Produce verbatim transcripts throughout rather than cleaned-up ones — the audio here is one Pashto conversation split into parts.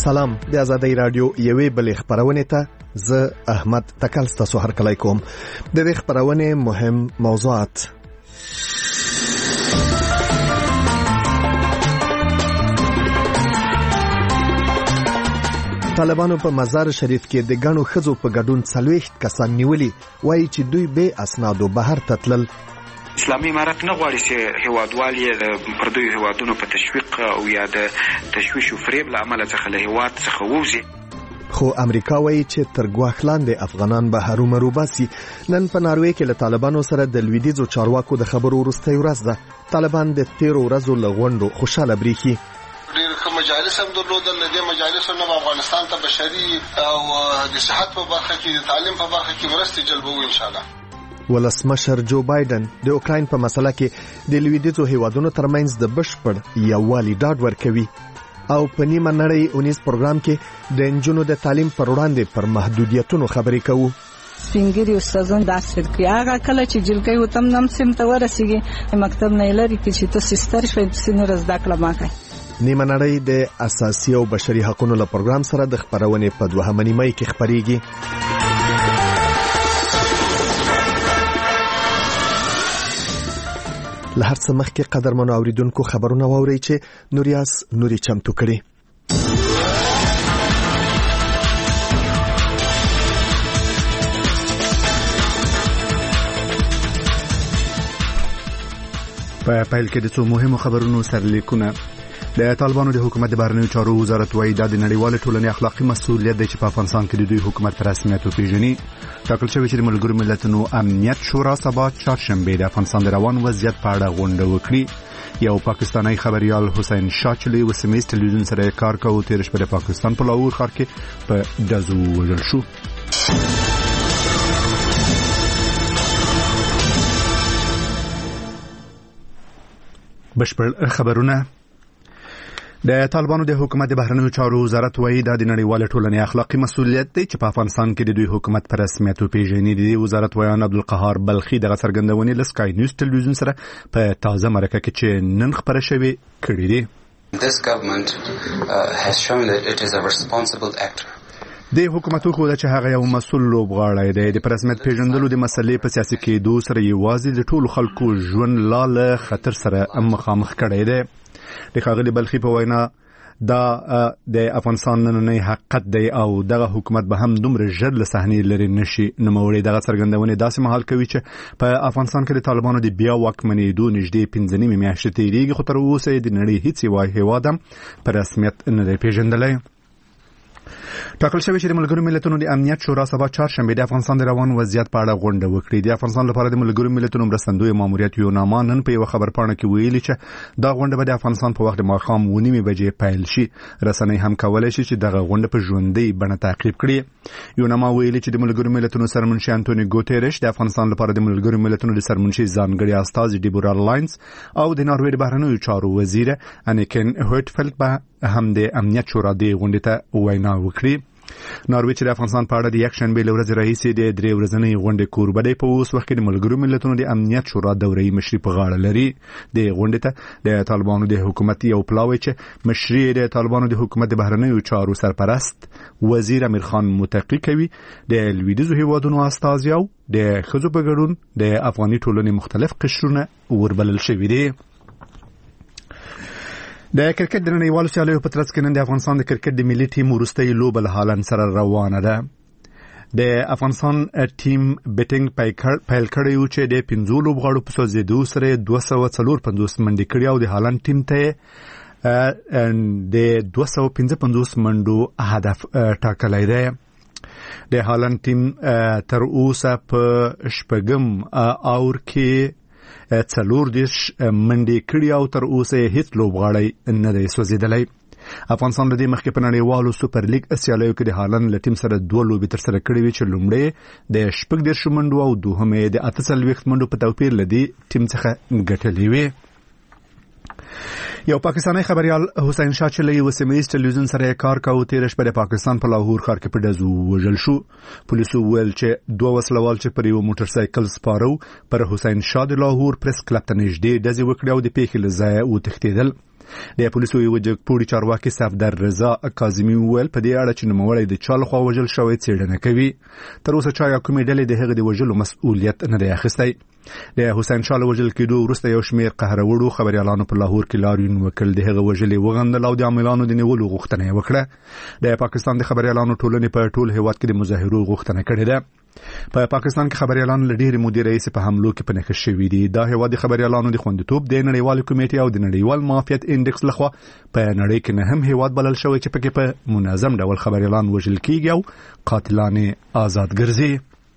سلام، د آزادۍ رادیو یوې بلې خبرونه ته زه احمد تکل ستاسو هرکلی کوم. د دې خبرونه مهم موضوعات: طالبانو په مزار شریف کې د ګڼو ښځو په ګډون څلوېښت کسان نیولي، وایي چې دوی بې اسنادو بهر ته تلل. اسلامي امارت نه غواړي چې هیوادوال یې د پردیو هیوادونو په تشویق او یا د تشویش او فریب له امله څخه له هیواد څخه ووځي. خو امریکا وایي چې تر ګواښ لاندې افغانان به هرومرو باسي. نن په ناروې کې له طالبانو سره د لویدیځو چارواکو د خبرو وروستۍ ورځ ده. طالبان د تیرو ورځو له غونډو خوشاله بریښي. ډېر ښه مجالس هم درلودل. د دې مجالسو نه افغانستان ته بشري او د صحت په برخه کې، د تعلیم په برخه کې مرستې جلبوي ان شاء الله. ولسمشر جو بایدن د اوکراین په مسله کې د لویدیځو هیوادونو ترمنځ د بشپړ یووالي ډاډ ورکوي. او په نیمه نړۍ اونیز پروګرام کې د نجونو د تعلیم پر وړاندې پر محدودیتونو خبرې کوو. سپینګری استادان داسې کوي هغه کله چې جلګي وتم نم سم ته ورسیږي مکتب نه لري کې چې تاسو ستر شوي په سینې رز داخله ماکه. نیمه نړۍ د اساسي او بشري حقوقو له پروګرام سره د خبرونې په دوهمه نیمه کې خبريږي. له هر څه مخکې قدرمنو اوریدونکو خبرونه واورئ چې نوریاس نوري چمتو کړي. په پیل کې د څو مهمو خبرونو سرلیکونه. د طالبانو د حکومت د بهرنیو چارو وزارت وايي دا د نړیوال ټولنې اخلاقی مسؤلیت دی چې په افغانستان کې د دوی حکومت پر رسمیت وپیژني. ټاکل شوی چې د ملګرو ملتونو امنیت شورا سبا چهارشنبه د افغانستان د روان وضعیت په اړه غونډه وکړي. یو پاکستانی خبريال حسین شاچلی و سیمه ایست تلویزیون سره کار کوي. تیر شپه د پاکستان په لاهور ښار کې په دزو وژل شو. بشپړ خبرونه. د طالبانو د حکومت د بهرنیو چارو وزارت وايي دا د نړیوال ټولنې اخلاقی مسؤلیت دی چې په افغانستان کې د دوی حکومت پر رسمیت وپیژني. د وزارت ویان عبدالقهار بلخي د څرګندونې ل سکای نیوز تلویزیون سره په تازه مرکه کې چې نن خبره شوې کړې دي. This government uh, has shown that it is a responsible actor. د حکومتو خو چې هغه یو مسؤل لوبغاړی دی. د رسمیت پیژندلو د مسلې په سیاسي کېدو سره یوازې د ټولو خلکو ژوند لاله خطر سره مخامخ کړی دی. د ښاغلي بلخي په وینا دا د افغانستان نننی حقیقت دی او دغه حکومت به هم دومره ژر له صحنې لرې نشي نوموړی. دغه څرګندونې داسې مهال کوي چې په افغانستان کې د طالبانو د بیا واکمنېدو نږدې پنځه نیمې میاشتې تېرېږي، خو تر اوسه د نړۍ هیڅ یو هېواد هم په رسمیت نه دی پیژندلی. ټاکل شوی چې د ملګرو ملتونو د امنیت شورا سبا چهارشنبه د افغانستان د روان وضعیت په اړه غونډه وکړي. د افغانستان لپاره د ملګرو ملتونو مرستندوی ماموریت یوناما نن په یو خبرپاڼه کې ویلي چې دا غونډه به د افغانستان په وخت د ماښام اوه نیمې بجې پیل شي. رسنۍ هم کولای شي چې دغه غونډه په ژوندۍ بڼه تعقیب کړي. یوناما ویلي چې د ملګرو ملتونو سرمنشي انټونی ګوتيرش د افغانستان لپاره د ملګرو ملتونو د سرمنشي ځانګړي استازي ډیبورا لاینز او د ناروې د بهرنیو چارو وزیر انیکن هوټفلد به هم د امنیت شورا د غونډې ته وینا وکړي. ناروې چې د افغانستان په اړه د یک شنبه له ورځې راهیسې د درې ورځنۍ غونډې کوربه دی، په اوس وخت کې د ملګرو ملتونو د امنیت شورا دوره‌ای مشري په غاړه لري. د غونډې ته د طالبانو د حکومت یو پلاوی چې مشري د طالبانو د حکومت د بهرنیو چارو سرپرست وزیر امیر خان متقی کوي. د لویدیځو هیوادونو استازي او د ښځو په ګډون د افغاني ټولنې مختلف قشرونه وربلل شوي دي. د کرکټ د نړیوالو سیالیو په ترڅ کې نن د افغانستان د کرکټ د ملي ټیم وروستۍ لوبه له هالند سره روانه ده. د افغانستان ټیم بیټینګ پیل کړی و چې د پنځو لوبغاړو په سوځېدو سره دوه سوه څلور پنځوس منډې کړي او د هالند ټیم ته د دوه سوه پنځه پنځوس منډو هدف ټاکلی دی. د هالند ټیم تر اوسه په شپږم اور کې څلور دیش منډې کړي او تر اوسه هیڅ لوبغاړی نه دی سوځېدلی. افغانستان د دې مخکې په نړیوالو سوپر لیګ اسیالیو کې د هالند له ټیم سره دوه لوبې تر سره کړې وې چې لومړی د شپږ دېرش منډو او دوهمې د اته څلوېښت منډو په توپیر له دې ټیم څخه ګټلې وې. یو پاکستانی خبريال حسین شاچلی و سیمه ایست تلویزیون سره کار کاوه. تیر شپه د پاکستان په لاهور ښار کې په ډزو وژل شو. پولیسو ویل چې دوه وسلوال چې پر یو موټر سایکل سپارو پر حسین شاه د لاهور پریس کلب ته نږدې ډزې وکړې او د پیښې له ځایه وتښتېدل. د پولیسو یو جګپوړي چارواکي صفدر رضا کاظمي وویل په دې اړه چې نوموړی د چا لخوا وژل شوی څېړنه کوي. تر اوسه چا یا کومې ډلې د هغه د وژلو مسؤلیت نه دی اخیستی. د حسین شاه له وژل کېدو وروسته یو شمېر قهروړو خبریالانو په لاهور کې لاریون وکړ، د هغه وژلې وغندل او د عاملانو د نیولو غوښتنه یې وکړه. د پاکستان د خبریالانو ټولنې په ټول هېواد کې د مظاهرو غوښتنه کړې ده. په پاکستان کې خبریالان له ډېرې مودې راهیسې په حملو کې په نښه شوي دي. دا هېواد د خبریالانو د خوندیتوب د نړیوالې کمیټې او د نړیوال معافیت انډکس لخوا په نړۍ کې نهم هېواد بلل شوی چې پکې په منظم ډول خبریالان وژل کېږي او قاتلانې آزاد ګرځي.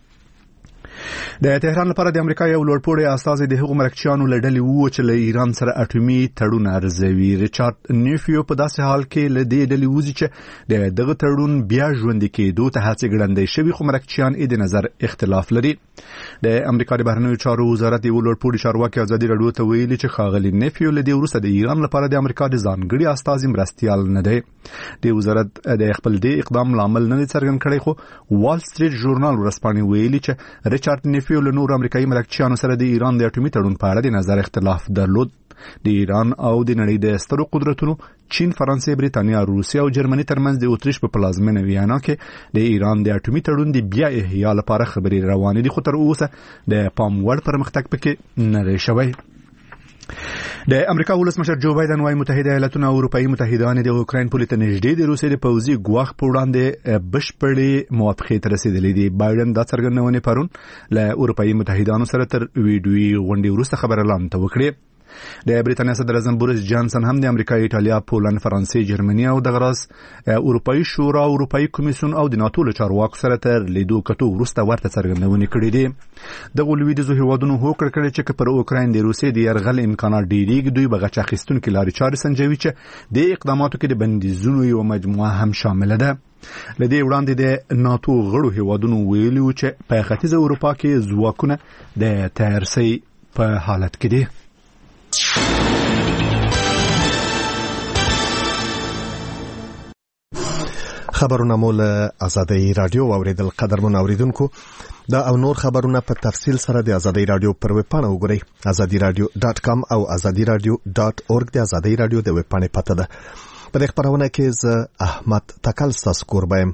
د تهران لپاره د امریکا یو لوړپوړی استازی د هغو مرکچیانو له ډلې وو چې له ایران سره اټومي تړون ارزوي. ریچارډ نیفیو په داسې حال کې له دې ډلې وځي چې د دغه تړون بیا ژوندي کېدو ته هڅې ګړندۍ شوي، خو مرکچیان یې د نظر اختلاف لري. د امریکا د بهرنیو چارو وزارت یو لوړپوړي چارواکي ازادي راډیو ته ویلي چې ښاغلي نیفیو له دې وروسته د ایران لپاره د امریکا د ځانګړي استازي مرستیال نه دی. د وزارت د خپل دې اقدام لامل نه څرګند کړی، خو وال سټریټ ژورنال ورځپاڼې ویلي چې ریچارډ نیفیو له نورو امریکایي مرکچیانو سره د ایران د اټومي تړون په اړه د نظر اختلاف درلود. د ایران او د نړۍ د سترو قدرتونو چین، فرانسې، بریتانیا، روسیه او جرمني ترمنځ د اتریش په پلازمینه ویانا کې د ایران د اټومي تړون د بیا احیا لپاره خبرې روانې دي، خو تر اوسه د پام وړ پرمختګ پکې نه دی شوی. د امریکا ولسمشر جو بایدن وايي متحده ایالاتونه او اروپאי متحدان د اوکراین پولې ته نږدې د روسیې د پوځي ګواښ په وړاندې بشپړې موافقې ته رسیدلې دي. بایدن دا څرګندونه پرون له اروپאי متحدانو سره تر ویډیويي غونډې وروسته خبرلاند ته وکړه. د بریتانیا صدر اعظم بوریس جانسن هم د امریکا، ایټالیا، پولند، فرانسې، جرمني او د غراس اروپאי شورا، اروپאי کمیسیون او د ناتو له چارواکو سره تر لیدو کتو وروسته ورته څرګندونې کړې دي. د لویدیځو هیوادونو هوکړه کړې چې پر اوکراین د روسیې د یرغل امکانات ډېریږي، دوی به غچ اخیستونکي لارې چارې سنجوي چې د اقداماتو کې د بندیزونو یو مجموعه هم شامله ده. لدې وړاندې د ناتو غړو هیوادونو ویلي و چې په ختیځه اروپا کې ځواکونه د تیارسۍ په حالت کې دي. خبرونه مول آزادۍ رادیو اوریدل. قدرمن اوریدونکو، دا او نور خبرونه په تفصیل سره د آزادۍ رادیو پر ویب پاڼه وګورئ. آزادي رادیو ډاټ کام او آزادي رادیو ډاټ اورګ د آزادۍ رادیو د ویب پاڼې پته ده. په دې خبرونه کې زه احمد تکل ستاسو کوربایم،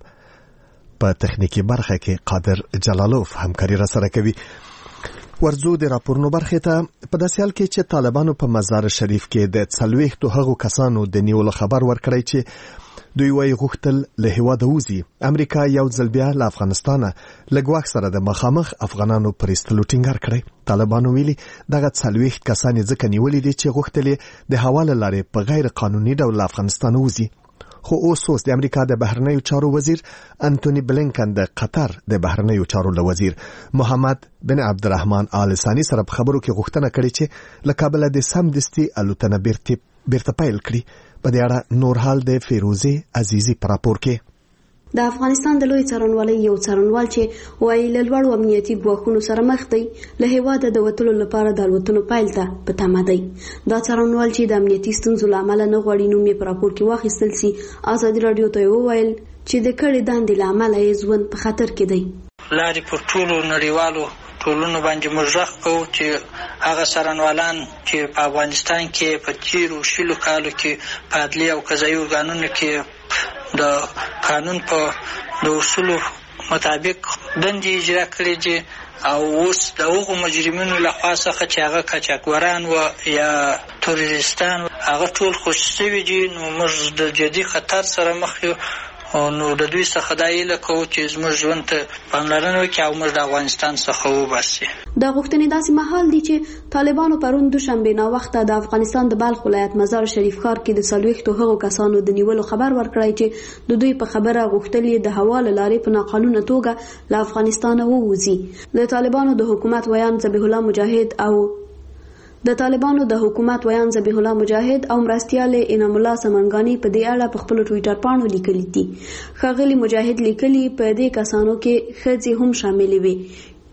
په تخنیکی برخه کې قادر جلالوف همکاري را سره کوي. ورځو د راپورونو برخه ته په داسې حال کې چې طالبانو په مزار شریف کې د څلوېښتو هغو کسانو د نیولو خبر ورکړی چې دوی وايي غوښتل له هېواده وځي. امریکا یو ځل بیا له افغانستانه له ګواښ سره د مخامخ افغانانو پر ایستلو ټینګار کړی. طالبانو ویلي دغه څلوېښت کسان یې ځکه نیولي دي چې غوښتل یې د هوا له لارې په غیر قانوني ډول له افغانستانه وځي. خو اوس اوس د امریکا د بهرنیو چارو وزیر انټونی بلینکن د قطر د بهرنیو چارو له وزیر محمد بن عبدالرحمن آل ثانی سره په خبرو کې غوښتنه کړې چې له کابل د سمدستي الوتنه بیرته بیرته پیل کړي. په دې اړه نور حال د فیروزه عزیزی پر راپور کې. د افغانستان د لوی څارنوالۍ یو څارنوال چې وایي له لوړو امنیتي ګواښونو سره مخ دی، له هېواده د وتلو لپاره د الوتنو پیل ته په تمه دی. دا څارنوال چې د امنیتي ستونزو له امله نه غواړي نوم یې په راپور کې واخیستل سي، ازادي راډیو ته وویل چې د کړې دندې له امله یې ژوند په خطر کې دی. لارې پر ټولو نړیوالو ټولنو باندې موږ غږ کوو چې هغه څارنوالان چې په افغانستان کې په تیرو شلو کالو کې په عدلي او قضایي ارګانونو کې د قانون په د اصولو مطابق دندې اجرا کړې دي او اوس د هغو مجرمینو له خوا څخه چې هغه قاچاقبران و یا تروریستان هغه ټول خوشي شوي دي، نو موږ د جدي خطر سره مخ یو. نو د دوی څخه دا هیله کوو چې زموږ ژوند ته پاملرنه وکړي او موږ د افغانستان څخه وباسي. دا غوښتنې داسې مهال دي چې طالبانو پرون دوشنبه ناوخته د افغانستان د بلخ ولایت مزار شریف ښار کې د څلوېښتو هغو کسانو د نیولو خبر ورکړی چې د دوی په خبره غوښتل یې د هوا له لارې په ناقانونه توګه له افغانستانه ووځي. د طالبانو د حکومت ویان ذبیح الله مجاهد او د طالبانو د حکومت ویان ذبیح الله مجاهد او مرستیال انعام الله سمنګانی په دې اړه په خپل ټوئیټر باندې لیکلي دي. ښاغلي مجاهد لیکلي په دې کسانو کې ښځې هم شاملې وي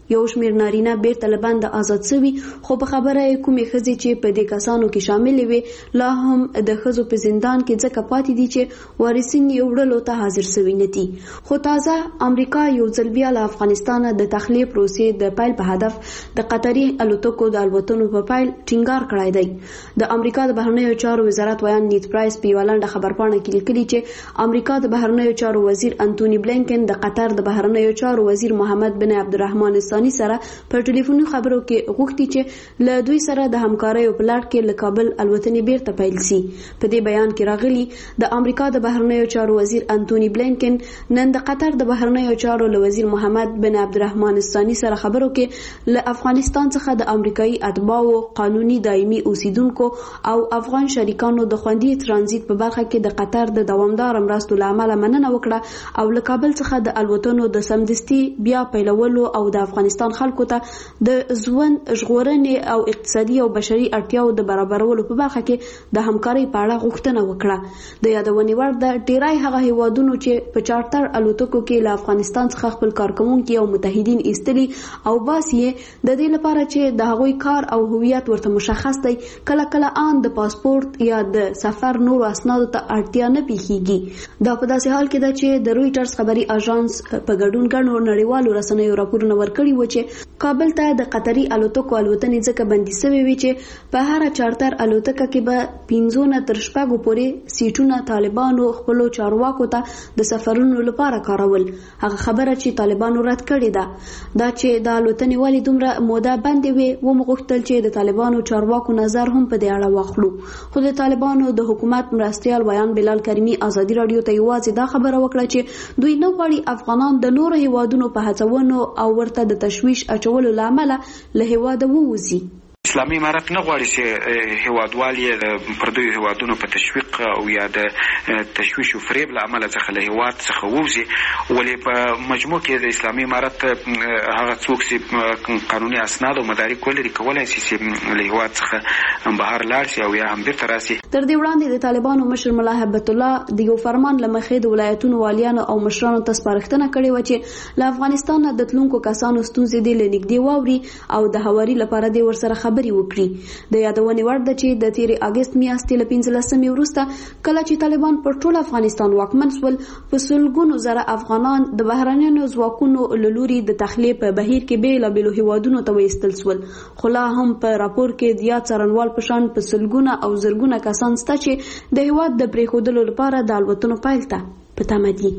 یو شمیر نارینه بیرته له بنده آزاد شوي، خو په خبره یې کومې ښځې چې په دې کسانو کې شاملې وې لا هم د ښځو په زندان کې ځکه پاتې دي چې وارثین یې وړلو ته حاضر شوي نه دي. خو تازه امریکا یو ځل بیا له افغانستانه د تخلیې پروسې د پیل په هدف د قطري الوتکو د الوتنو په پیل ټینګار کړی دی. د امریکا د بهرنیو چارو وزارت ویان نیت پرایس په یوه لنډه خبرپاڼه کې لیکلي چې امریکا د بهرنیو چارو وزیر انټوني بلینکن د قطر د بهرنیو چارو وزیر محمد بن عبدالرحمن سره په ټلیفوني خبرو کې غوښتي چې له دوی سره د همکارۍ په لړ کې له کابل الوتنې بیرته پیل شي. په دې بیان کې راغلي د امریکا د بهرنیو چارو وزیر انټوني بلینکن نن د قطر د بهرنیو چارو له وزیر محمد بن عبدالرحمن ثاني سره خبرو کې له افغانستان څخه د امریکایي اتباعو قانوني دایمي اوسیدونکو او افغان شریکانو د خوندي ترانزیت په برخه کې د قطر د دوامدار مرستو له امله مننه وکړه او له کابل څخه د الوتنو د سمدستي بیا پیلولو او د افغانستان خلکو ته د ژوند ژغورنې او اقتصادي او بشري اړتیاو د برابرولو په برخه کې د همکارۍ په اړه غوښتنه وکړه. د یادونې وړ ده ډیری هغه هیوادونو چې په چارټر الوتکو کې له افغانستان څخه خپل کارکوونکي او متحدین ایستلي او باسي د دې لپاره چې د هغوی کار او هویت ورته مشخص دی، کله کله ان د پاسپورت یا د سفر نور اسنادو ته اړتیا نه پیښیږي. دا په داسې حال کې ده چې د رویټرز خبري اژانس په ګډون ګڼو نړیوالو رسنیو راپورونه ورکړي و چې کابل ته د قطري الوتکو الوتنې ځکه بندي شوې وي چې په هر چارټر الوتکه کې به پنځه نه تر شپږو پورې سیټونه طالبانو خپلو چارواکو ته د سفرونو لپاره کارول. هغه خبره چې طالبانو رد کړې ده دا چې د الوتنې ولې دومره موده بندې وي ومغوښتل چې د طالبانو چارواکو نظر هم په دې اړه واخلو. خو د طالبانو د حکومت مرستیال ویان بلال کریمي ازادي رادیو ته یوازې دا خبره وکړه چې دوی نه غواړي افغانان د نورو هیوادونو په هڅونو او ورته د تشویش اچولو لامل له هیواده ووځي. اسلامي امارت نه غواړي چې هیوادوال یې د پردیو هیوادونو په تشویق او یا د تشویش او فریب له امله څخه له هیواد څخه ووځي، ولې په مجموع کې د اسلامي امارت هغه څوک چې قانوني اسناد او مدارک ولري کولای شي چې له هیواد څخه بهر لاړ شي او یا هم بیرته راشي. تر دې وړاندې د طالبانو مشر ملا هبت الله د یو فرمان له مخې د ولایتونو والیانو او مشرانو ته سپارښتنه کړې و چې له افغانستان د تلونکو کسانو ستونزې دې له نږدې واوري او د هواري لپاره دې ورسره خبرې وکړي. د یادونې وړ ده چې د تیرې اګست میاشتې له پنځلسمې وروسته کله چې طالبان پر ټول افغانستان واکمن شول، په سلګونو زره افغانان د بهرنیو ځواکونو له لوري د تخلیې په بهیر کې بېلابېلو هیوادونو ته وایستل شول. خو لا هم په راپور کې د یاد څارنوال په شان په سلګونه او زرګونه کسان شته چې د هیواد د پرېښودلو لپاره د الوتنو پیل ته په تمه دي.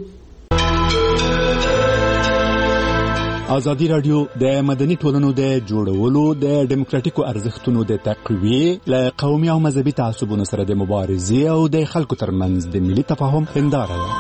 ازادي رادیو د مدني ټولنو د جوړولو د ډیموکراټیکو ارزښتونو د تقویې له قومي او مذهبي تعصبونو سره د مبارزې او د خلکو ترمنځ د ملي تفاهم هنداره ده.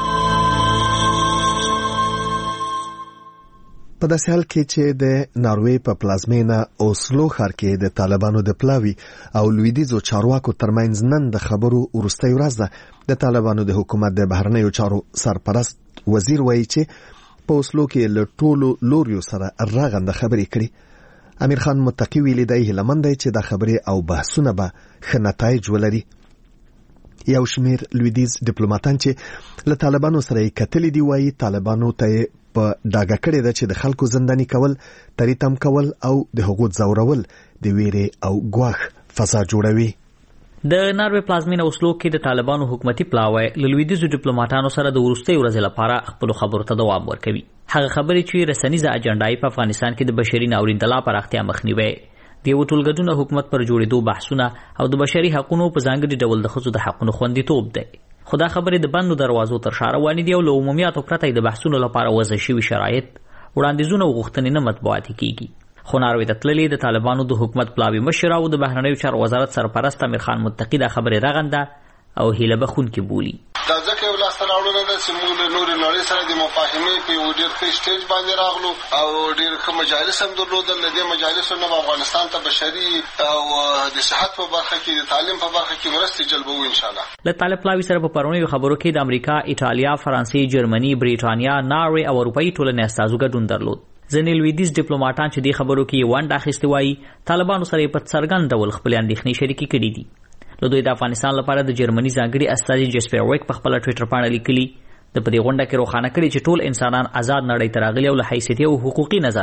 په داسې حال کې چې د ناروې په پلازمینه اوسلو ښار کې د طالبانو د پلاوي او لویدیځو چارواکو ترمنځ نن د خبرو وروستۍ ورځ ده. د طالبانو د حکومت د بهرنیو چارو سرپرست وزیر وایي چې په اوسلو کې له ټولو لوریو سره راغنده خبرې کړي. امیر خان متقی ویلي دی هیلهمند دی چې دا خبرې او بحثونه به ښه نتایج ولري. یو شمیر لویدیځ ډیپلوماتان چې له طالبانو سره یې کتلي دي وایي طالبانو ته په ډاګه کړې ده چې د خلکو زنداني کول، تریتم کول او د حقوق ځورول د ویرې او ګواښ فضا جوړوي. د ناروې پلازمینه اوسلو کې د طالبانو حکومتي پلاوی له لویدیځو ډیپلوماټانو سره د وروستۍ ورځې لپاره خپلو خبرو ته دوام ورکوي. هغه خبرې چې رسنیزه اجنډا په افغانستان کې د بشري ناورین د لا پراختیا مخنیوي، د یو ټولګډونه حکومت پر جوړېدو بحثونه او د بشري حقوقو په ځانګړي ډول د ښځو د حقوقو خوندیتوب دی. خو دا خبرې د بندو دروازو تر شا روانې دي او له عمومیاتو پرته د بحثونو لپاره وضع شوي شرایط، وړاندیزونه او غوښتنې نه مطبوعاتي کیږي. خو ناروې ته تللې د طالبانو د حکومت پلاوي مشر او د بهرنیو چارو وزارت سرپرست امیر خان متقی دا خبرې رغنده او هیله بخونکې بولي. دا ځکه یو لاسته راوړنه ده چې موږ له نورې نړۍ سره د مفاهمې په یو ډېر ښه سټیج باندې راغلو او ډېر ښه مجالس هم درلودل. له دې مجالسو نه افغانستان ته بشري او د صحت په برخه کې، د تعلیم په برخه کې مرستې جلبوو انشاءالله. له طالب پلاوي سره په پرونیو خبرو کې د امریکا، ایټالیا، فرانسې، جرمني، بریټانیا، ناروې او اروپایي ټولنې استازو ګډون درلود. ځینې لویدیځ ډیپلوماټان چې دې خبرو کې ونډه اخیستې وایي طالبانو سره یې په څرګند ډول خپلې اندېښنې شریکې کړي دي. له دوی د افغانستان لپاره د جرمني ځانګړي استازي جسپر ویک په خپله ټویټر پاڼه لیکلي د په دې غونډه کې روښانه کړي چې ټول انسانان آزاد نړۍ ته راغلي او له حیثیتي او حقوقي نظره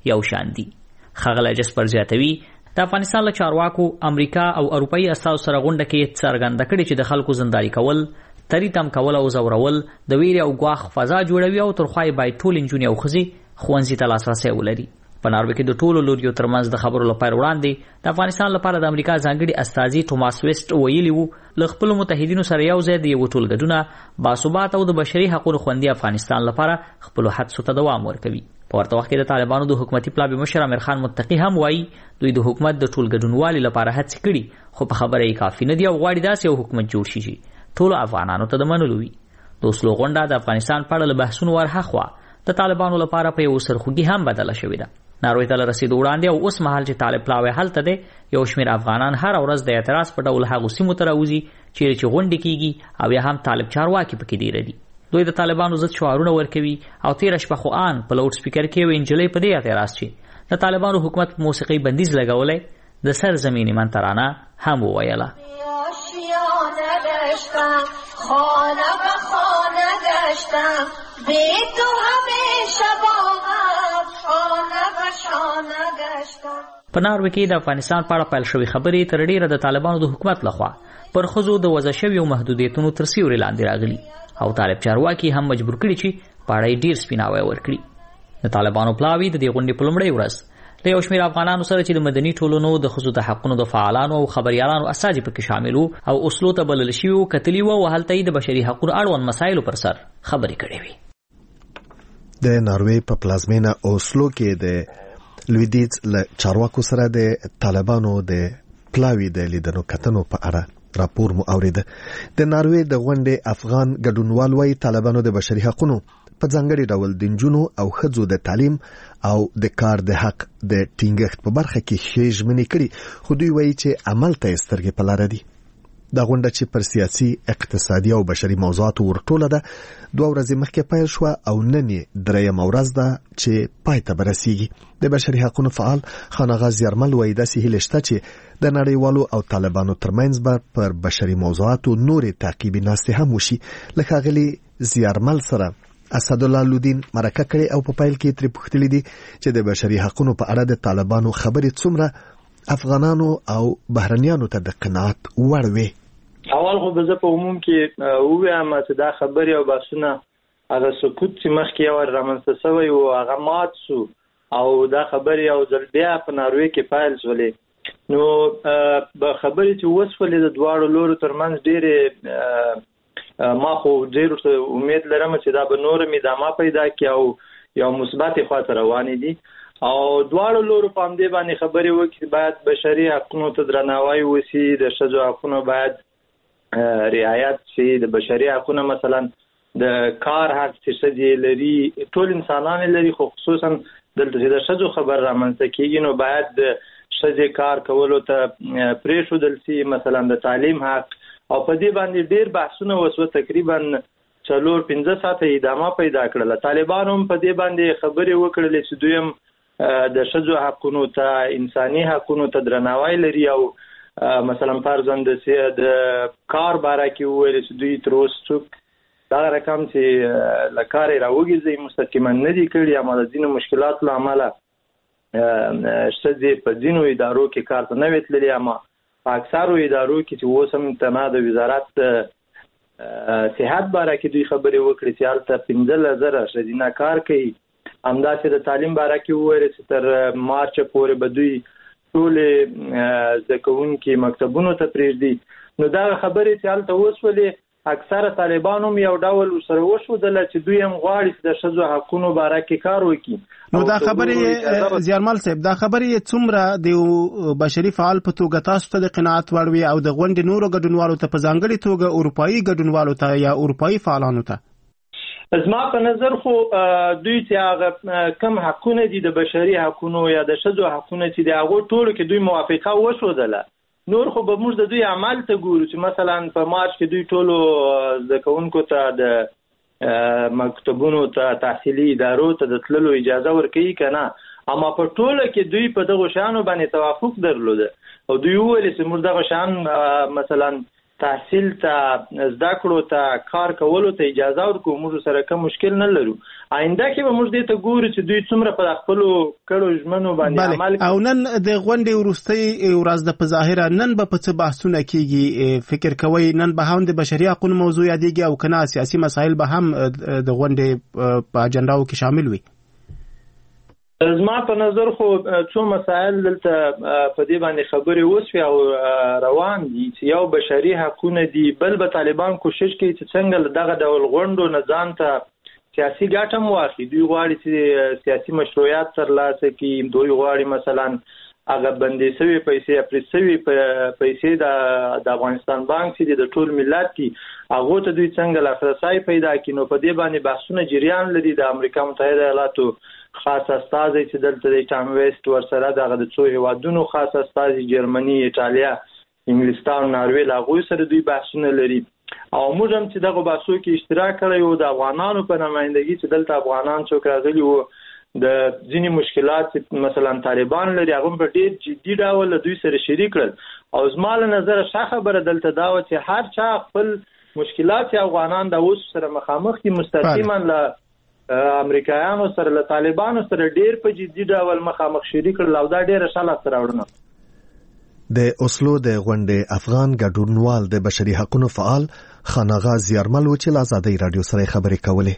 یو شان دي. ښاغلی جسپر زیاتوي د افغانستان له چارواکو امریکا او اروپایي استازو سره غونډه کې څرګنده کړې چې د خلکو زنداني کول، تری تم کول او زورول د ویرې او ګواښ فضا جوړوي او ترخوای باید ټول نجونې او ښځې ښوونځي ته لاسرسی ولري. په ناروې کې د ټولو لوریو ترمنځ د خبرو لپاره وړاندې د افغانستان لپاره د امریکا ځانګړي استازي ټوماس ویسټ ویلي وو له خپلو متحدینو سره یو ځای د یو ټولګډونه باثبات او د بشري حقوقو خوندي افغانستان لپاره خپلو هڅو ته دوام ورکوي. په ورته وخت کې د طالبانو د حکومتي پلاوي مشر امیر خان متقي هم وایي دوی د حکومت د ټولګډونوالي لپاره هڅې کړي، خو په خبره یې کافي نه دي او غواړي داسې یو حکومت جوړ شي چې ټولو افغانانو ته د منلو وي. د اوسلو غونډه د افغانستان په اړه له بحثونو ورهاخوا د طالبانو لپاره په یو سرخوږي هم بدله شوې ده. ناروې ته له رسېدو وړاندې او اوس مهال چې طالب پلاوی هلته دی، یو شمېر افغانان هره ورځ د اعتراض په ډول هغو سیمو ته راوځي چیرې چې غونډې کیږي او یا هم طالب چارواکي پکې ډېره دي. دوی د طالبانو ضد شعارونه ورکوي او تیره شپه خو ان په لاوډ سپیکر کې یوې نجلۍ په دې اعتراض چې د طالبانو حکومت په موسیقۍ بندیز لګولی د سرزمین من ترانه هم وویله. په ناروې کې د افغانستان په اړه پیل شوې خبرې تر ډیره د طالبانو د حکومت لخوا پر ښځو د وضع شویو محدودیتونو تر سیوري لاندې راغلي او طالب چارواکي هم مجبور کړي چې په اړه یې ډیر سپیناوی ورکړي. د طالبانو پلاوي د دې غونډې په لومړۍ ورځ له یو شمېر افغانانو سره چې د مدني ټولنو د ښځو د حقونو د فعالانو او خبریالانو استازي پکې شامل وو او اوسلو ته بلل شوي وو کتلي وو او هلته یې د بشري حقونو اړوند مسایلو پر سر خبرې کړې وې. د ناروې په پلازمینه اوسلو کې د لویدیځ له چارواکو سره د طالبانو د پلاوي د لیدنو کتنو په اړه راپور مو اوریده. د ناروې د غونډې افغان ګډونوال وايي طالبانو د بشري حقونو په ځانګړي ډول د نجونو او ښځو د تعلیم او د کار د حق د ټینګښت په برخه کې ښې ژمنې کړي، خو دوی وایي چې عمل ته یې سترګې په لاره دي. دا غونډه چې پر سیاسي، اقتصادي او بشري موضوعاتو ورټوله ده دوه ورځې مخکې پیل شوه او نن یې درېیمه ورځ ده چې پای ته به رسیږي. د بشري حقونو فعال خان اغا زیارمل وایي داسې هیله شته چې د نړیوالو او طالبانو ترمنځ به پر بشري موضوعاتو نورې تعقیبي ناستې هم وشي. له ښاغلي زیارمل سره اسدالله لودین مرکه کړې او په پیل کې ترې پوښتلي دي چې د بشري حقونو په اړه د طالبانو خبرې څومره افغانانو او بهرنیانو ته د قناعت وړ وي. اول خو به زه په عموم کې ووایم چې دا خبرې او بحثونه هغه سکوت چې مخکې یو رامنځته شوی و هغه مات شو او دا خبرې یو ځل بیا په ناروې کې پیل شولې. نو به خبرې چې وشولې د دواړو لورو ترمنځ ډېرې ما خو ډېر امید لرم چې دا به نور ادامه پیدا کړي او یو مثبت خوا ته روانې دي او دواړو لورو په همدې باندې خبرې وکړي باید بشري حقونو ته درناوی وشي، د ښځو حقونو باید رعایت شي، د بشري حقونو مثلا د کار حق چې ښځې لري ټول انسانان لري، خو خصوصا دلته چې د ښځو خبر رامنځته کېږي نو باید د ښځې کار کولو ته پرېښودل شي، مثلا د تعلیم حق. او په دې باندې ډېر بحثونه وشوه، تقریبا څلور پنځه ساعته ادامه پیدا کړله. طالبانو هم په دې باندې خبرې وکړلې چې دوی هم د ښځو حقونو ته، انساني حقونو ته درناوی لري او مثلا فرضاً د کار باره کې وویل چې دوی تر اوسه څوک دغه رقم چې له کاره راوګرځي مستقیما نه دي کړي، اما د ځینو مشکلاتو له امله ښځې په ځینو ادارو کې کار ته نه وې تللې، اما په اکثرو ادارو کې چې اوس هم تنها د وزارت صحت باره کې دوی خبرې وکړې چې هلته پنځلس زره ښځینه کار کوي. همداسې د تعلیم باره کې وویل چې تر مارچه پورې به دوی ټولې زده کوونکي مکتبونو ته پرېږدي. نو دغه خبرې چې هلته وشولې اکثره طالبان هم یو ډول سره وښودله چې دوی هم غواړي چې د ښځو حقونو باره کې کار وکړي. نو دا خبرې زیارمل صاحب دا خبرې څومره د بشري فعال په توګه تاسو ته د قناعت وړ وي او د غونډې نورو ګډونوالو ته په ځانګړې توګه اروپایي ګډونوالو ته یا اروپایي فعالانو ته؟ زما په نظر خو دوی چې هغه کم حقونه دي د بشري حقونو یا د ښځو حقونه چې د هغو ټولو کې دوی موافقه وښودله، نور خو به موږ د دوی عمل ته ګورو چې مثلا په مارچ کې دوی ټولو زده کوونکو ته د مکتبونو ته تحصیلي ادارو ته د تللو اجازه ورکوي که نه، اما په ټوله کې دوی په دغو شیانو باندې توافق درلوده او دوی وویل چې موږ دغه شیان مثلا تحصیل ته زده کړو ته کار کولو ته اجازه ورکړو موږ سره کوم مشکل نه لرو. آینده کې به موږ دې ته ګورو چې دوی څومره په خپلو کړو ژمنو باندې عمل او نن د غونډې وروستۍ ورځ د په ظاهره نن به په څه بحثونه کیږي فکر کوئ؟ نن به هم د بشري حقوقو موضوع یادېږي او کنه سیاسي مسایل به هم د غونډې په اجنډاو کې شامل وي؟ زما په نظر خو څو مسایل دلته په دې باندې خبرې وشوي او روان دي چې یو بشري حقونه دي، بل به طالبان کوشش کوي چې څنګه دغه ډول غونډو نه ځان ته سیاسي ګټه هم واخلي. دوی غواړي چې سیاسي مشروعیت ترلاسه کړي، دوی غواړي مثلا هغه بندي شوي پیسې اپریس شوي پیسې د افغانستان بانک چې د ټول ملت دي هغه ته دوی څنګه لاسرسی پیدا کړي. نو په دې باندې بحثونه جریان لري. د امریکا متحده ایالاتو خاص استازی چې دلته د ټام ویسټ ورسره دغه د څو هیوادونو خاص استازی جرمني، ایټالیا، انګلستان، ناروې له هغوی سره دوی بحثونه لري او موږ هم چې دغه بحثو کې اشتراک کړی وو د افغانانو په نمایندګي چې دلته افغانان څوک راغلي وو د ځینې مشکلات چې مثلا طالبان لري هغه په ډېر جدي ډول دوی سره شریک کړل او زما له نظره ښه خبره دلته دا وه چې هر چا خپل مشکلات چې افغانان د اوس سره مخامخ دي مستقیما له امریکایانو سره له طالبانو سره ډېر په جدي ډول مخامخ شریک کړل او دا ډېره ښه لاسته راوړنه. د اوسلو د غونډې افغان ګډونوال د بشري حقوقو فعال خانغا زیارمل و چې له آزادۍ رادیو سره خبرې کولې.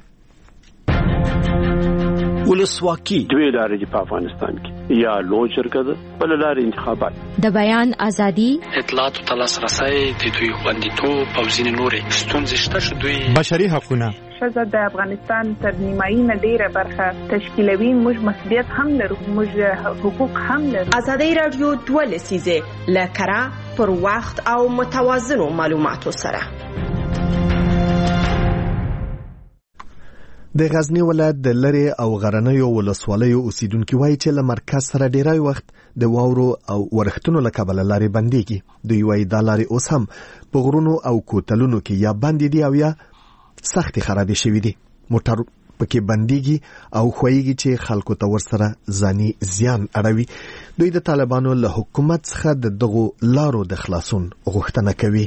ولسواکي دوی لارې په افغانستان کې یا لوی شرکت بل لارې انتخابات د بیان ازادي، اطلاعات او تلاسرسي د دوی خوندیتوب او ځینې نورې ستونزې شته چې دوی بشري حقوقونه ښځه د افغانستان تر نیمایي نه ډېره برخه تشکیلوي. موږ مسؤلیت هم لرو، موږ حقوق هم لرو. آزادۍ رادیو دوه لسیزې له کره پر وخت او متوازنو معلوماتو سره. د غزنی ولایت د لری او غرنیو ولسوالیو اوسیدونکو وایي چې له مرکز سره ډیری وخت د واورو او ورښتونو له کبله لارې بندېږي. دوی وایي دا لارې اوس هم په غرونو او کوتلونو کې یا بندې دي او یا سختي خرابې شوي دي. موټر پکې بندېږي او خوېږي چې خلکو ته ورسره ځاني زیان اړوي. دوی د طالبانو له حکومت څخه د دغو لارو د خلاصون غوښتنه کوي.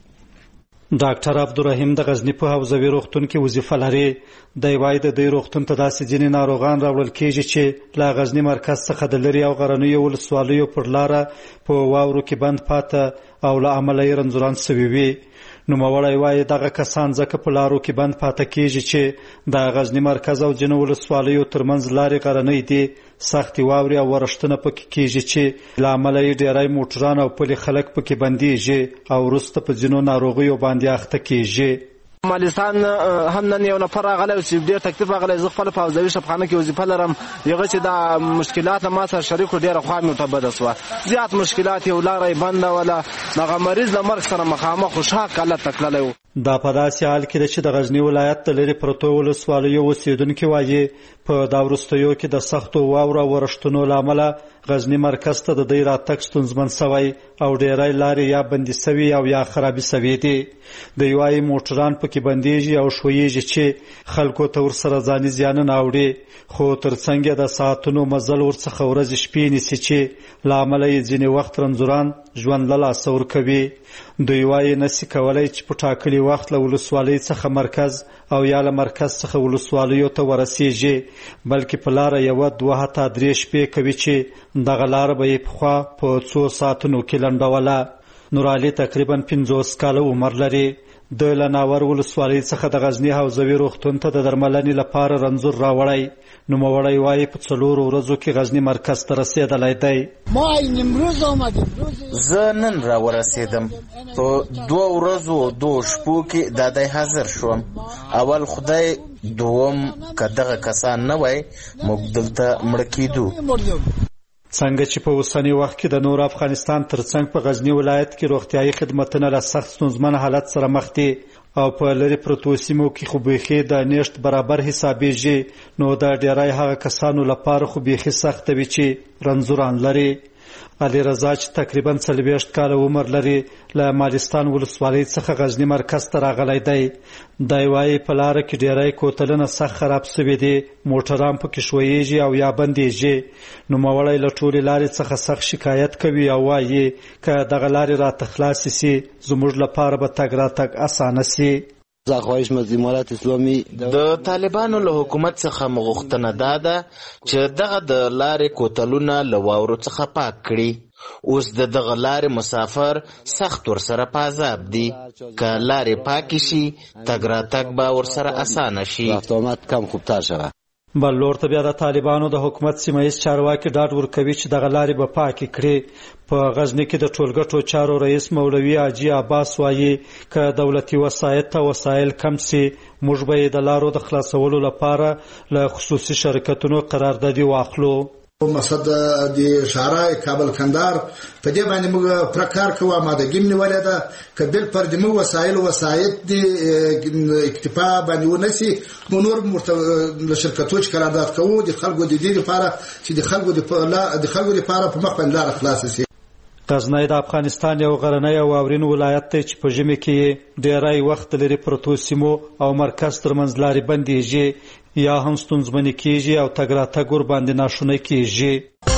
ډاکټر عبدالرحیم د غزنی په حوزوي روغتون کې وظیفه لري. د وای د دې روغتون ته داسې ځینې ناروغان راوړل کېږي چې له غزنی مرکز څخه د لری او غرنیو ولسوالیو پر لاره په واورو کې بند پاته او له امله یې رنځوران سوي وي. نو موړی وای دغه کسان ځکه په لارو کې بند پاته کېږي چې د غزنی مرکز او ځینو ولسوالیو ترمنځ لارې غرنۍ دي، سختي واوري او ورښتونه پکې کېږي چې له امله یې ډېری موټران او پلي خلک پکې بندېږي او وروسته په ځینو ناروغیو باندې اخته کېږي. مالستان هم نن یو نفر راغلی چې ډېر تکلیف راغلی. زه خپل په حوزوي شفاخانه کې وظیفه لرم. هغه چې دا مشکلات ما سره شریک ډېره خوا مې ورته بده شوه. زیات مشکلات یو لاره یې بنده وله. دغه مریض له مرګ سره مخامخ و شاق حالت ته تللی و. دا په داسې حال کې ده چې د غزنی ولایت د لرې پرتو ولسوالیو اوسېدونکي وایي په دا وروستیو کې د سختو واورو او ورښتونو له امله غزنی مرکز ته د دوی راتګ ستونزمن سوی او ډېری لارې یا بندي سوي او یا خرابې سوي دي. دوی وایي موټران پکې بندېږي او ښویېږي چې خلکو ته ورسره ځاني زیانونه اوړي، خو تر څنګ یې د ساعتونو مزل ورڅخه ورځې شپې نیسي چې له امله یې ځینې وخت رنځوران ژوند له لاسه ورکوي. دوی وایي نسي کولی چې په ټاکلي وخت له ولسوالۍ څخه مرکز او یا له مرکز څخه ولسوالیو ته ورسیږي، بلکې په لاره یوه دوه حتی درې شپې کوي چې دغه لاره به یې پخوا په څو ساعتونو کې لنډوله. نورعلي تقریبا پنځوس کاله عمر لري. د له ناور ولسوالۍ څخه د غزنی حوزوي روغتون ته د درملنې لپاره رنځور راوړی. نوموړی وایي په څلورو ورځو کې غزنی مرکز ته رسېدلی دی. ما امروز آمدیم. زه نن را ورسېدم. په دوه ورځو دوه شپو کې دا دی حاضر شوم. اول خدای دوم که دغه کسان نه وای موږ دلته مړه کېدو. څنګه چې په اوسني وخت کې د نور افغانستان ترڅنګ په غزنی ولایت کې روغتیايي خدمتونه له سخت ستونزمن حالت سره مخ دي او په لرې پرتو سیمو کې خو بیخي د نشت برابر حسابېږي، نو د ډېری هغه کسانو لپاره خو بیخي سخته وي چې رنځوران لري. علي رضا چې تقریبا څلوېښت کاله عمر لري له مالستان ولسوالۍ څخه غزني مرکز ته راغلی دی. دی وایي په لاره کې ډیری کوتلونه سخت خراب سوي دي، موټران پکې ښویېږي او یا بندېږي. نوموړی له ټولې لارې څخه سخت شکایت کوي او وایي که دغه لارې راته خلاصې سي زموږ لپاره به تګ راتګ اسانه سي. د طالبانو له حکومت څخه مغوښتنه دا ده چې دغه د لارې کوتلونه له واورو څخه پاک کړي. اوس د دغه لارې مسافر سخت ورسره په عذاب دي. که لارې پاکې شي تګ راتګ به ورسره اسانه شي. بل لور ته بیا د طالبانو د حکومت سیمهیز چارواکي ډاډ ورکوي چې دغه لارې به پاکې کړي. په غزني کې د ټولګټو چارو رئیس مولوي حاجي عباس وایي که دولتي وسایط ته وسایل کم سي موږ به یې د لارو د خلاصولو لپاره له خصوصي شرکتونو قراردادي واخلو. مقصد د شارع کابل کندهار په دې باندې موږ پرکار کوو، آمادګي نیولې ده که بل پر د موږ وسایل وسایط د اکتفا باندې ونسي نو نور له شرکتونو چې قرارداد کوو د خلکو د دې لپاره چې د خلکو د خلکو لپاره په مخ باندې لار خلاص شي. غزنی د افغانستان یو غرنی او واورین ولایت دی چې په ژمي کې ډیری وخت لري پرتو سیمو او مرکز ترمنځ لارې بندېږي یا هم ستونزمنې کېږي او تګ راتګ ورباندې ناشونی کېږي.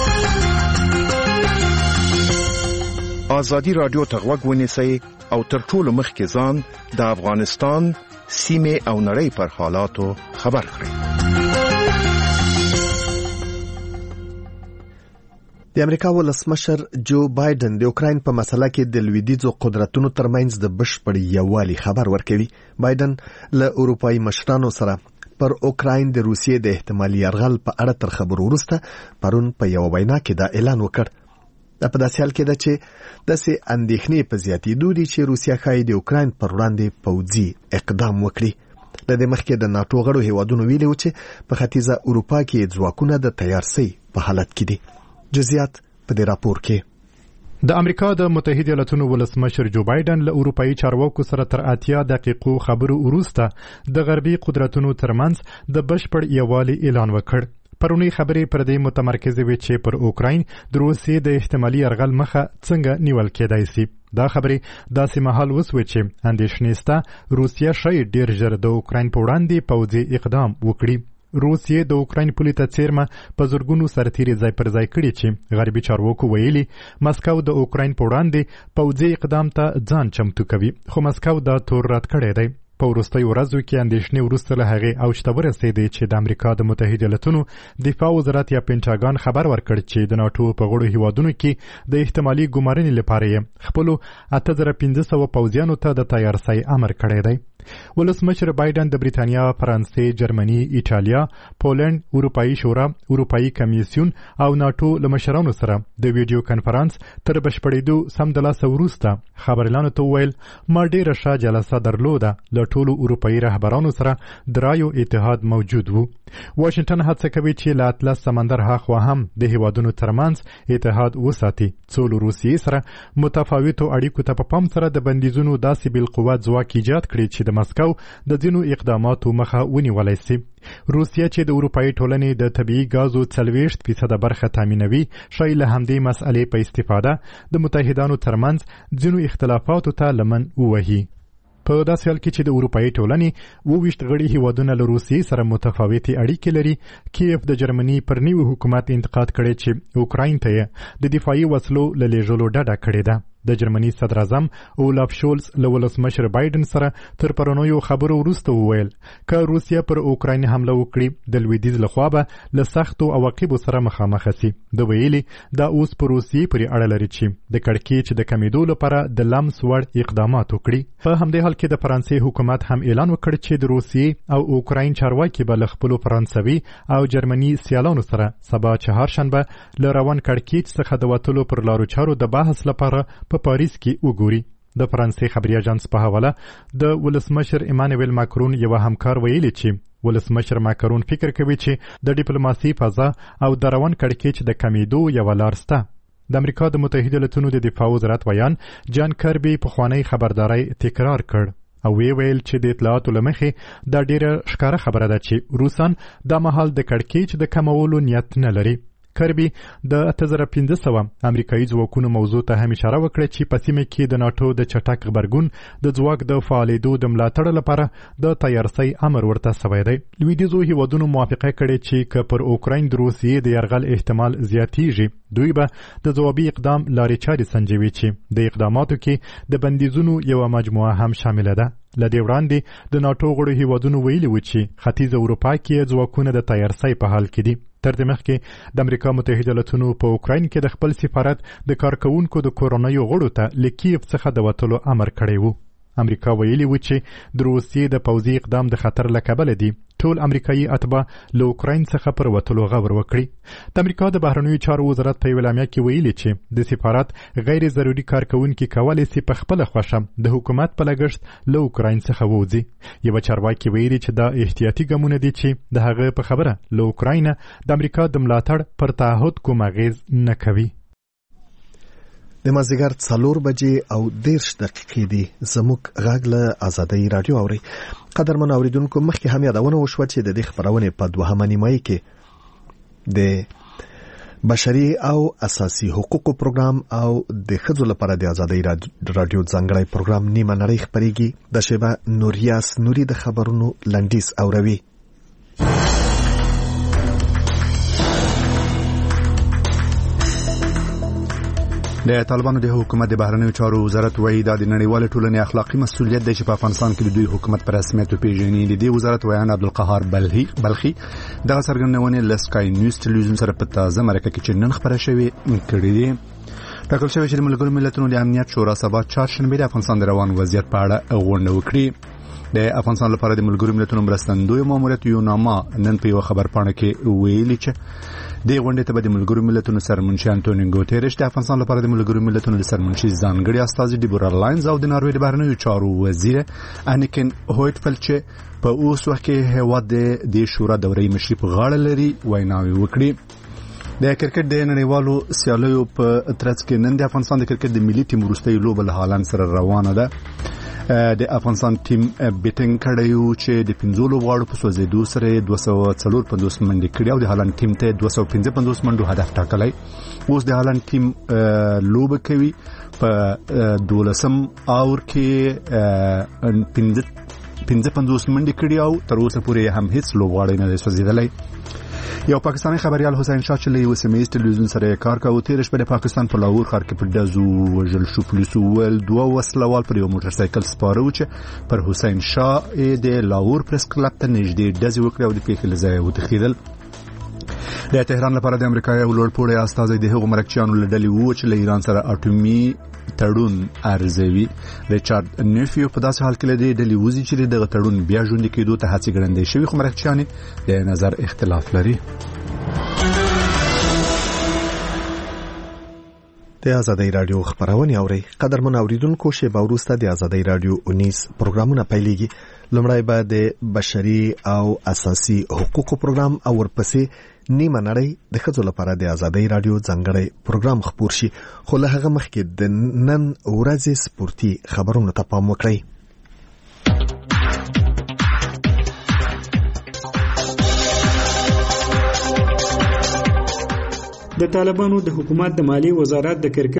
ازادي راډیو ته غوږ ونیسئ او تر ټولو مخکې ځان د افغانستان سیمې او نړۍ پر حالاتو خبر کړئ. د امریکا ولسمشر جو بایدن د اوکراین په مسله کې د لویدیځو قدرتونو ترمنځ د بشپړ یووالي خبر ورکوي. بایدن له اروپایي مشرانو سره پر اوکراین د روسیې د احتمالي یرغل په اړه تر خبرو وروسته پرون په یو وینا کې دا اعلان وکړ. دا په داسې حال کې ده چې داسې اندېښنې په زیاتېدو دي چې روسیه ښایي د اوکراین پر وړاندې پوځي اقدام وکړي. د دې مخکې د ناټو غړو هیوادونو ویلي و چې په ختیځه اروپا کې ځواکونه د تیارسۍ په حالت کې دي. جزئیات په دې راپور کې. د امریکا د متحده ایالاتونو ولسمشر جو بایدن له اروپאי چارواکو سره تر اتیا دقیقو خبرو وروسته د غربي قدرتونو ترمنځ د بشپړ یووالي اعلان وکړ. پرونی خبرې پر دې متمرکزه وي چې پر اوکراین د روسیې د احتمالي یرغل مخه څنګه نیول کېدای شي. دا خبرې داسې مهال وسوي چې اندېښنې شته روسیه شاید ډېر ژر د اوکراین په وړاندې پوځي اقدام وکړي. روسیې د اوکراین پولې ته څیرمه په زرګونو سرتیري ځای پر ځای کړي چې غربي چارواکو ویلي مسکو د اوکراین په وړاندې پوځي اقدام ته ځان چمتو کوي، خو مسکو دا تور رد کړی دی. په وروستیو ورځو کې اندېښنې وروسته له هغې اوج ته ورسېدې چې د امریکا د متحده ایالاتونو دفاع وزارت یا پینټاګان خبر ورکړ چې د ناټو په غړو هیوادونو کې د احتمالي ګمارنې لپاره یې خپلو اته زره پنځه سوه پوځیانو ته د تیارسۍ امر کړی دی. ولسمشر بایدن د بریتانیا، فرانسې، جرمني، ایټالیا، پولند، اروپאי شورا، اروپאי کمیسیون او ناټو له مشرانو سره د ویډیو کانفرنس تر بشپړېدو سمدلاسه وروسته خبريالانو ته ویل ما ډېره ښه جلسه درلوده. له ټولو اروپאי رهبرانو سره د رایو اتحاد موجود وو. واشنگټن هڅه کوي چې له اطلس سمندر هاخوا هم د هیوادونو ترمنځ اتحاد وساتي څو له روسیې سره متفاوتو اړیکو ته په پام سره د بندیزونو داسې بالقوه ځواک ایجاد کړي چې د مسکو د ځینو اقداماتو مخه ونیولی سي. روسیه چې د اروپאי ټولنې د طبیعي ګازو څلوېښت فیصده برخه تامینوي شاید له همدې مسئلې په استفاده د متحدانو ترمنځ ځینو اختلافاتو ته لمن ووهي. په داسې حال کې چې د اروپאי ټولنې اوویشت غړي هیوادونه له روسیې سره متفاوتې اړیکې لري، کیف د جرمني پر نوي حکومت انتقاد کړی چې اوکراین ته یې د دفاعي وسلو له لیږلو ډډه کړې ده. د جرمني صدر اعظم اولاف شولز له ولسمشر بایدن سره تر پرونیو خبرو وروسته وویل که روسیه پر اوکراین حمله وکړي د لویدیځ لخوا به له سختو عواقبو سره مخامخ شي. د ویلي دا اوس په روسیې پورې اړه لري چې د کړکېچ د کمیدو لپاره د لمس وړ اقدامات وکړي. په همدې حال کې د فرانسې حکومت هم اعلان وکړ چې د روسیې او اوکراین چارواکي به له خپلو فرانسوي او جرمني سیالانو سره سبا چهارشنبه له روان کړکېچ څخه د وتلو پر لارو چارو د بحث لپاره په پاریس کې وګوري. د فرانسې خبري اژانس په حواله د ولسمشر ایمانوئل ماکرون یو همکار ویلي چې ولسمشر ماکرون فکر کوي چې د ډیپلوماسي فضا او د روان کړکېچ د کمیدو یو لار شته. د امریکا د متحده ایالاتونو د دفاع وزارت ویان جان کربي پخوانی خبرداري تکرار کړ او وی ویل چې د اطلاعاتو لمخې دا ډیره ښکاره خبره ده چې روسان د مهال د کړکېچ د کمولو نیت نه لري. کربي د اته زره پنځه سوه امریکایي ځواکونو موضوع ته هم اشاره وکړه چې په سیمه کې د ناټو د چټک غبرګون د ځواک د فعالېدو د ملاتړ لپاره د تیارسۍ امر ورته سوی دی. لویدیځو هیوادونو موافقه کړې چې که پر اوکراین د روسیې د یرغل احتمال زیاتیږي دوی به د ځوابي اقدام لارې چارې سنجوي چې د اقداماتو کې د بندیزونو یوه مجموعه هم شامله ده. له دې وړاندې د ناټو غړو هیوادونو ویلي و چې ختیځه اروپا کې ځواکونه د تیارسۍ په حال کې دي. تر دې مخکې د امریکا متحده ایالاتونو په اوکراین کې د خپل سفارت د کارکوونکو د کورنیو غړو ته له کیف څخه د وتلو امر کړی و. امریکا ویلي و چې د روسیې د پوځي اقدام د خطر له کبله دي ټول امریکایي اتباع له اوکراین څخه پر وتلو غور وکړي. د امریکا د بهرنیو چارو وزارت په یوه اعلامیه کې ویلي چې د سفارت غیر ضروري کارکوونکي کولی سي په خپله خوښه د حکومت په لګښت له اوکراین څخه ووځي. یوه چارواکي ویلي چې دا احتیاطي ګامونه دي چې د هغه په خبره له اوکراین د امریکا د ملاتړ پر تعهد کوم اغیز نه کوي. د مازدیګر څلور بجې او دېرش دقیقې دي. زموږ غږ له ازادۍ راډیو اورئ. قدرمن اوریدونکو مخکې هم یادونه وشوه چې د دې خپرونې په دوهمه نیمایي کې د بشري او اساسي حقوقو پروګرام او د ښځو لپاره د ازادۍ راډیو ځانګړی پروګرام نیمه نړۍ خپریږي. د شیبه نوریاس نوري د خبرونو لنډیز اوروي. د طالبانو د حکومت د بهرنیو چارو وزارت وایي دا د نړیوال ټولنې اخلاقی مسؤلیت دی چې په افغانستان کې د دوی حکومت پر رسمیت وپیژني. د دې وزارت ویان عبدالقهار بلخي بلخي دغه څرګندونه ل سکای نیوز ټلویزیون سره په تازه مرکه کې چې نن خبره شوې کړې دي. ټاکل شوی چې د ملګرو ملتونو د امنیت شورا سبا چهارشنبه د افغانستان د روان وضعیت په اړه غونډه وکړي. د افغانستان لپاره د ملګرو ملتونو مرستندوی ماموریت یوناما نن په یو خبرپاڼه کې ویلي چې د غونډې ته د ملګرو ملتونو سرمنشي انټونیو ګوتيريش د افغانستان لپاره د ملګرو ملتونو د سرمنشي ځانګړي استازي ډیبورا لاینز او د ناروې د بهرنیو چارو وزیر انیکن هویټفل چې په اوس وخت کې هیواد د دې شورا دورې مشري په غاړه لري ویناوي وکړي. د کرکټ د نړیوالو سیالیو په ترڅ کې نن د افغانستان د کرکټ د ملي ټیم وروستۍ لوبه له هالند سره روانه ده. د افغانستان ټیم بیټینګ کړیو چې د پنځو لوبغاړو په سوځېدو سره دوه سوه څلور پنځوس منډې کړې او د هالند ټیم ته دوه سوه پنځه پنځوس منډو هدف ټاکلی. اوس د هالند ټیم لوبه کوي په دولسم اور کې پنځه پنځوس منډې کړې او تر اوسه پورې هم هیڅ لوبغاړی نه دی سوځېدلی. یو پاکستاني خبريال حسین شاه چې له یو سیمه ټلویزیون سره کار کاوه تیرش په پاکستان په لاهور ښار کې په دزو وژل شو. پولیسو ول دوه وسلوال پر یو موټر سایکل سپاره و چې پر حسین شاه د لاهور پریس کلب ته نږدې دزې وکړه او د پیښې له ځایه وتښتېدل. د تهران لپاره د امریکا یو لوړپوړی استازی د هغو مرکچیانو له ډلې و چې له ایران سره اټومي تړون ارزوي. ریچارډ نیفیو په داسې حال کې له دې ډلې وځي چې دغه تړون بیا ژوندی کېدو ته هڅې ګړندۍ شوي خو مرکچیان د نظر اختلاف لري. د ازادۍ راډیو خبرونه اوري. قدرمن اوریدونکو شیبه وروسته د ازادۍ راډیو اونیس پروګرامونه پیلېږي. لومړی به د بشري او اساسي حقوقو پروګرام او ورپسې نیمه نړۍ د ښځو لپاره د ازادۍ راډیو ځانګړی پروګرام خپور شي. خو له هغه مخکې د نن ورځې سپورتي خبرونو ته پام وکړئ. د طالبانو د حکومت د مالی وزارت د کرکټ